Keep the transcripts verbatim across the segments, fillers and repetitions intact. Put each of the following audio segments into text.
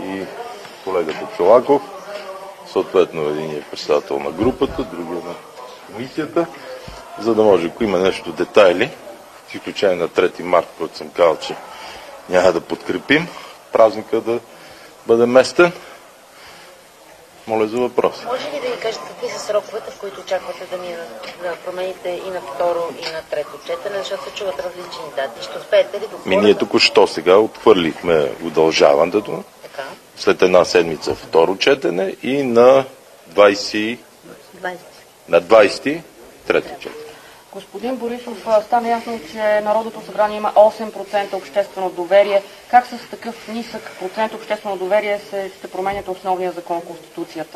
и колегата Чолаков. Съответно един е председател на групата, другия на комисията, за да може, ако има нещо детайли, в изключение на трети март, който съм казал, че няма да подкрепим, празника да бъде местен. Моля за въпрос. Може ли да ви кажете какви са сроковете, в които очаквате да минат да промените и на второ, и на трето четене, защото се чуват различни дати? Ще успеете ли до хората? Ние току-що сега отхвърлихме удължаването. Така. След една седмица второ четене и на двайсети, на двайсети трето четене. Господин Борисов, стана ясно, че Народното събрание има осем процента обществено доверие. Как с такъв нисък процент обществено доверие се, ще променят основния закон, Конституцията?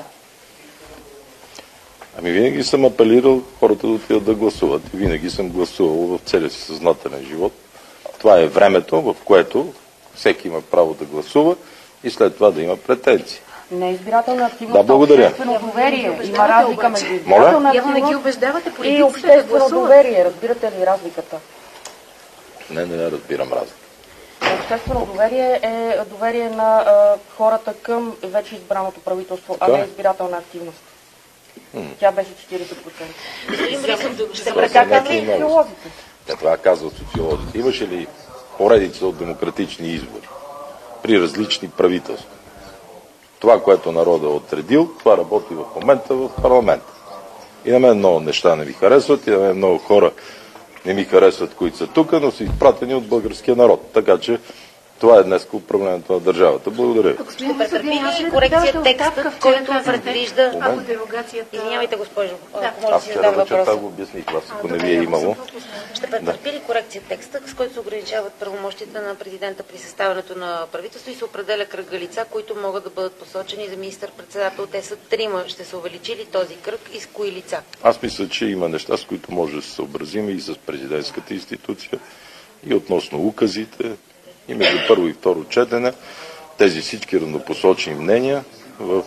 Ами винаги съм апелирал хората да отидат да гласуват. И винаги съм гласувал в целия си съзнателен живот. Това е времето, в което всеки има право да гласува и след това да има претенции. Не избирателна активност, да, благодаря. Обществено доверие. Има разлика между избирателна активност и обществено доверие. Разбирате ли разликата? Не, не разбирам разлика. Обществено доверие е доверие на а, хората към вече избраното правителство, а не избирателна активност. М-м. Тя беше четирийсет процента. Ще прекакат ли социолозите? Това казват социолозите. Имаше ли поредица от демократични избори при различни правителства? Това, което народът е отредил, това работи в момента в парламента. И на мен много неща не ми харесват, и на мен много хора не ми харесват, които са тук, но са изпратени от българския народ. Така че това е днес управлението на държавата. Благодаря. Ще претърпи ли корекция текста, който предвижда... Ако дерогацията... Извинявайте, госпожо. Да. Аз вчера вечерта го обясних вас, ако не ви е имало. Ще претърпи ли корекция текста, с който се ограничават правомощите на президента при съставянето на правителство и се определя кръга лица, които могат да бъдат посочени за министър-председател? Те са трима. Ще се увеличи ли този кръг и с кои лица? Аз мисля, че има неща, с които може да се съобразим и с президентската институция, и относно указите, и между първо и второ четене тези всички равнопосочни мнения в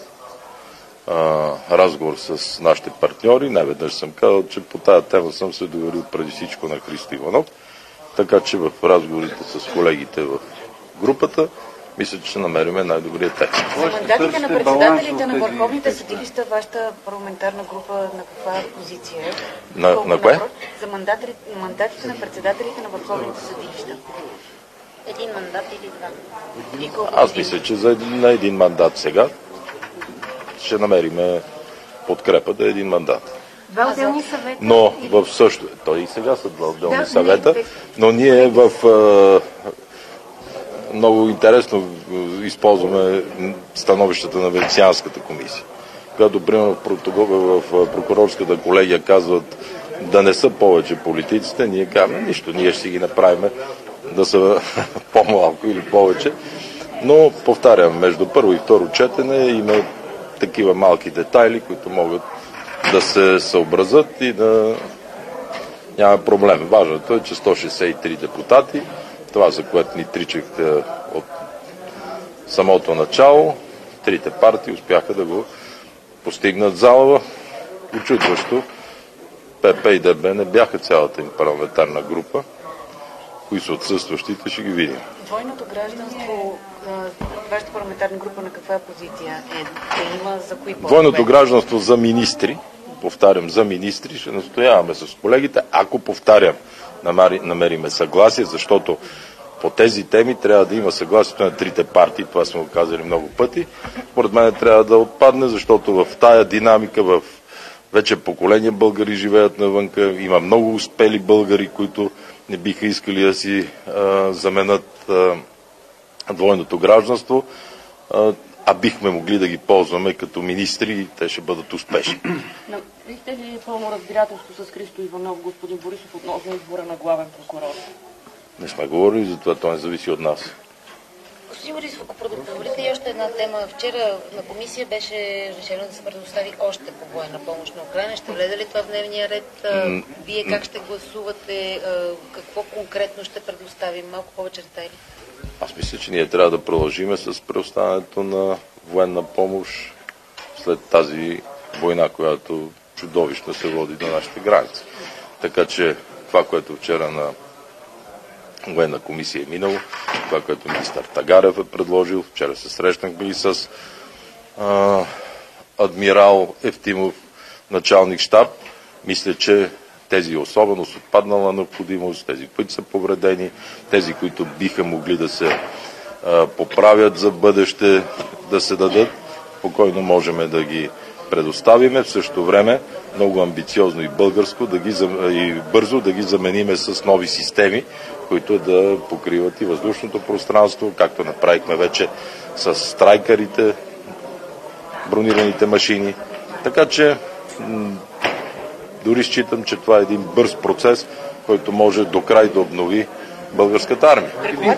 а, разговор с нашите партньори. Най-веднъж съм казал, че по тая тема съм се доверил преди всичко на Христо Иванов, така че в разговорите с колегите в групата мисля, че ще намерим най-добрия текст. За мандатите на председателите на върховните съдилища, вашата парламентарна група на каква позиция е? На, на кое? За мандатите, мандатите на председателите на върховните съдилища. Един мандат или два? Аз мисля, че за един, на един мандат сега ще намерим подкрепа да е един мандат. Два отделни съвета. Но в също... Той и сега са два отделни да, съвета, но ние в... А, много интересно използваме становищата на Венецианската комисия. Когато, примерно, в, в прокурорската колегия казват да не са повече политиците, ние казваме нищо, ние ще си ги направим да са по-малко или повече. Но, повтарям, между първо и второ четене има такива малки детайли, които могат да се съобразят и да няма проблем. Важното е, че сто шестдесет и три депутати, това за което ни тричахте от самото начало, трите партии успяха да го постигнат зала. Учудващо, ПП и ДБ не бяха цялата им парламентарна група. Кои са отсъстващите, ще ги видим. Двойното гражданство, вашата парламентарна група на каква позиция е? Да има за кои по-добре? Двойното гражданство за министри, повтарям, за министри, ще настояваме с колегите, ако повтарям, намериме съгласие, защото по тези теми трябва да има съгласието на трите партии, това сме го казали много пъти. Поред мен трябва да отпадне, защото в тая динамика, в вече поколения българи живеят навънка, има много успели българи, които не биха искали да си а, заменят а, двойното гражданство, а, а бихме могли да ги ползваме като министри и те ще бъдат успешни. Бихте ли пълно разбирателство с Христо Иванов, господин Борисов, относно избора на главен прокурор? Не сме говорили, затова това не зависи от нас. Господин Борисов, ако продължите и още една тема. Вчера на комисия беше решено да се предостави още по военна помощ на Украйна. Ще влезе ли това в дневния ред? Вие как ще гласувате? Какво конкретно ще предоставим? Малко повече детайли. Аз мисля, че ние трябва да продължиме с предоставянето на военна помощ след тази война, която чудовищно се води на нашите граници. Така че това, което вчера на военна комисия е минало. Това, което министър Тагарев е предложил. Вчера се срещнахме и с а, адмирал Евтимов, началник щаб. Мисля, че тези особено с отпаднала необходимост, тези, които са повредени, тези, които биха могли да се а, поправят за бъдеще, да се дадат, спокойно можем да ги предоставиме. В същото време много амбициозно и българско да ги, и бързо да ги замениме с нови системи, които да покриват и въздушното пространство, както направихме вече с страйкерите, бронираните машини. Така че дори считам, че това е един бърз процес, който може до край да обнови българската армия.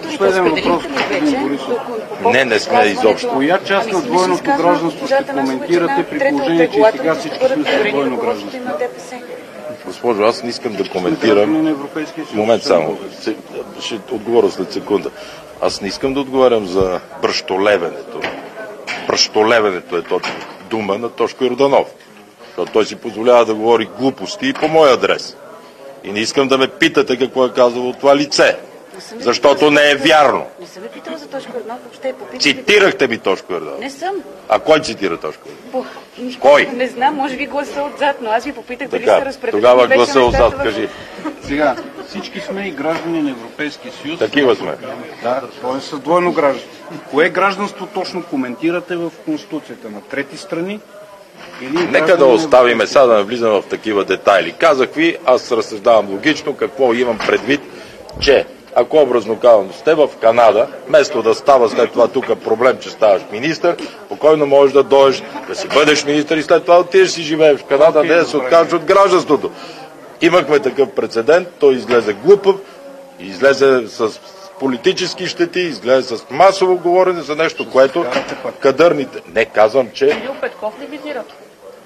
Не, не сме изобщо. Коя част на двойното гражданство ще коментирате при положение, че и сега всички сме с двойно гражданство? Госпожо, аз не искам да коментирам. Момент само. Ще отговоря след секунда. Аз не искам да отговарям за бръщолевенето. Бръщолевенето е точно дума на Тошко Йорданов. Защото той си позволява да говори глупости и по мой адрес. И не искам да ме питате какво е казало това лице. Защото не е вярно. Не съм ви питала за Тошко Йорданов, въобще попитах. Цитирахте ми Тошко Йорданов. Не съм. А кой цитира Тошко Йорданов? По... Кой? Не знам, може би гласа отзад, но аз ви попитах дали така, сте разпределили. Тогава гласа отзад, кажи. Сега, всички сме и граждани на Европейския съюз. Такива сме. Да, т.е. с двойно гражданство. Кое гражданство точно коментирате в Конституцията? На трети страни? Или Нека да оставиме сега да не влизам в такива детайли. Казах ви, аз разсъждавам логично какво имам предвид, че ако образно казвам, сте в Канада, вместо да става след това тук проблем, че ставаш министър, спокойно можеш да дойдеш, да си бъдеш министър и след това отидеш си живееш в Канада, okay, не да се откажеш от гражданството. Имахме такъв прецедент, той излезе глупав, излезе с политически щети, изгледа с масово говорене за нещо, което кадърните... Не, казвам, че... Кирил Петков ли визират?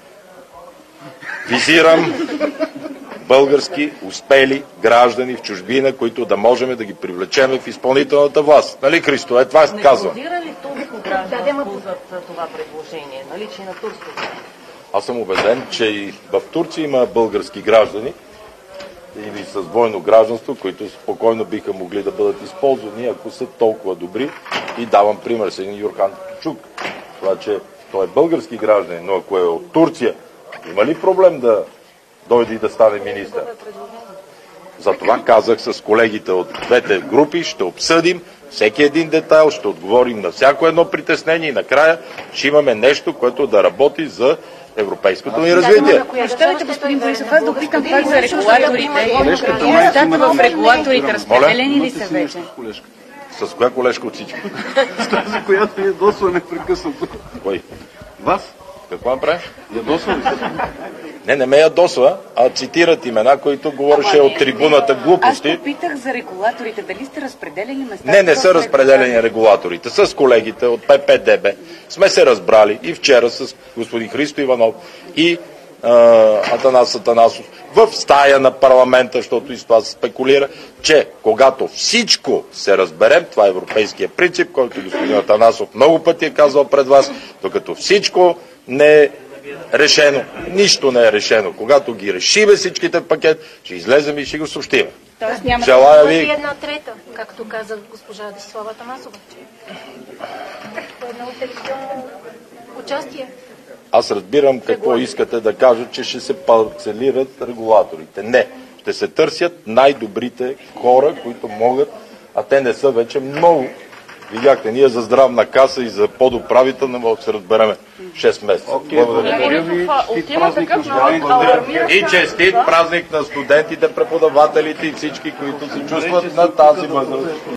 Визирам български успели граждани в чужбина, които да можем да ги привлечем в изпълнителната власт. Нали, Христо? Е, това е казвам. Не позира ли турско гражданство за това предложение? Наличие на турско? Аз съм убеден, че и в Турция има български граждани, или с двойно гражданство, които спокойно биха могли да бъдат използвани, ако са толкова добри. И давам пример с един Юрхан Чук. Това, че той е български гражданин, но ако е от Турция, има ли проблем да дойде и да стане министър? Затова казах с колегите от двете групи, ще обсъдим всеки един детайл, ще отговорим на всяко едно притеснение и накрая ще имаме нещо, което да работи за европейското ни развитие. Прощавайте, господин Борисов, аз да опитам пак за регулаторите. Нещата в регулаторите разпределени ли са вече? С коя колежка от всички? С тази, която ядосва непрекъснато. Кой? Вас? Какво направи? Ядосва ли се? Не, не ме ядосва, а цитират имена, които говореше от трибуната глупости. Аз попитах за регулаторите. Дали сте разпределени места? Не, не са разпределени регулаторите. С колегите от П П Д Б сме се разбрали и вчера с господин Христо Иванов и а, Атанас Атанасов в стая на парламента, защото и с това се спекулира, че когато всичко се разберем, това е европейския принцип, който господин Атанасов много пъти е казал пред вас, докато всичко не е решено, нищо не е решено. Когато ги решиме всичките пакет, ще излезем и ще го съобщим. Тоест няма Желая да ви... бъде една трета, както каза госпожа Десислава Атанасова. Едно телевизионно участие. Аз разбирам какво искате да кажат, че ще се парцелират регулаторите. Не. Ще се търсят най-добрите хора, които могат, а те не са вече много. Видяхте, ние за здравна каса и за подуправител не мога да се разбереме шест месеца. Okay, благодаря ви. И честит празник на студентите, преподавателите и всички, които се чувстват на тази възраст.